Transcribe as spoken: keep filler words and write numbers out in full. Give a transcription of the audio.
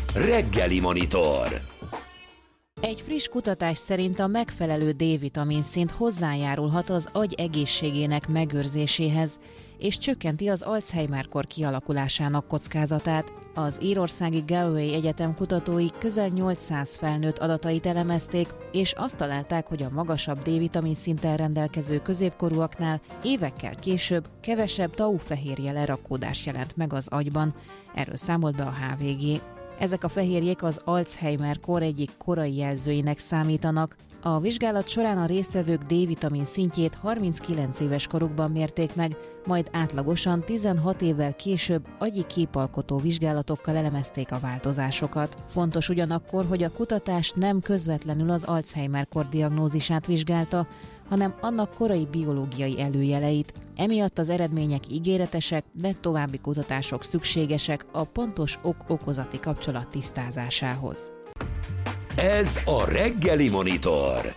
Reggeli Monitor. Egy friss kutatás szerint a megfelelő D-vitamin szint hozzájárulhat az agy egészségének megőrzéséhez, és csökkenti az Alzheimer-kor kialakulásának kockázatát. Az írországi Galway Egyetem kutatói közel nyolcszáz felnőtt adatait elemezték, és azt találták, hogy a magasabb D-vitamin szinttel rendelkező középkorúaknál évekkel később kevesebb tau-fehérje lerakódás jelent meg az agyban. Erről számolt be a há vé gé. Ezek a fehérjék az Alzheimer-kor egyik korai jelzőinek számítanak. A vizsgálat során a résztvevők D-vitamin szintjét harminckilenc éves korukban mérték meg, majd átlagosan tizenhat évvel később agyi képalkotó vizsgálatokkal elemezték a változásokat. Fontos ugyanakkor, hogy a kutatás nem közvetlenül az Alzheimer-kor diagnózisát vizsgálta, hanem annak korai biológiai előjeleit. Emiatt az eredmények ígéretesek, de további kutatások szükségesek a pontos ok-okozati kapcsolat tisztázásához. Ez a Reggeli Monitor.